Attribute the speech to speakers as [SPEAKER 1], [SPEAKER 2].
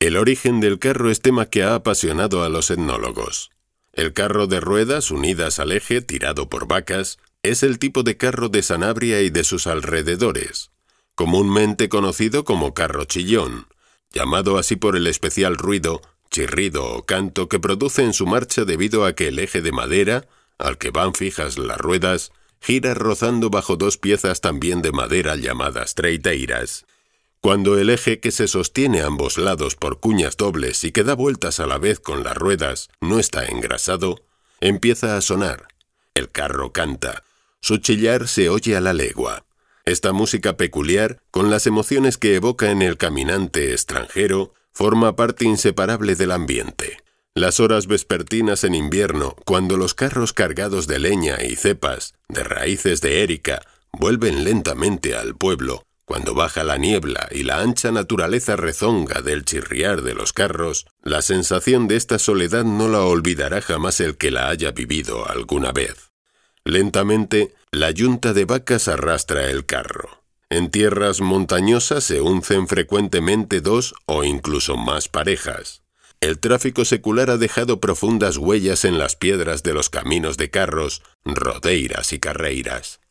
[SPEAKER 1] El origen del carro es tema que ha apasionado a los etnólogos. El carro de ruedas unidas al eje tirado por vacas es el tipo de carro de Sanabria y de sus alrededores, comúnmente conocido como carro chillón, llamado así por el especial ruido, chirrido o canto que produce en su marcha debido a que el eje de madera, al que van fijas las ruedas, gira rozando bajo dos piezas también de madera llamadas treiteiras. Cuando el eje que se sostiene a ambos lados por cuñas dobles y que da vueltas a la vez con las ruedas no está engrasado, empieza a sonar. El carro canta. Su chillar se oye a la legua. Esta música peculiar, con las emociones que evoca en el caminante extranjero, forma parte inseparable del ambiente. Las horas vespertinas en invierno, cuando los carros cargados de leña y cepas, de raíces de érica, vuelven lentamente al pueblo, cuando baja la niebla y la ancha naturaleza rezonga del chirriar de los carros, la sensación de esta soledad no la olvidará jamás el que la haya vivido alguna vez. Lentamente, la yunta de vacas arrastra el carro. En tierras montañosas se uncen frecuentemente dos o incluso más parejas. El tráfico secular ha dejado profundas huellas en las piedras de los caminos de carros, rodeiras y carreiras.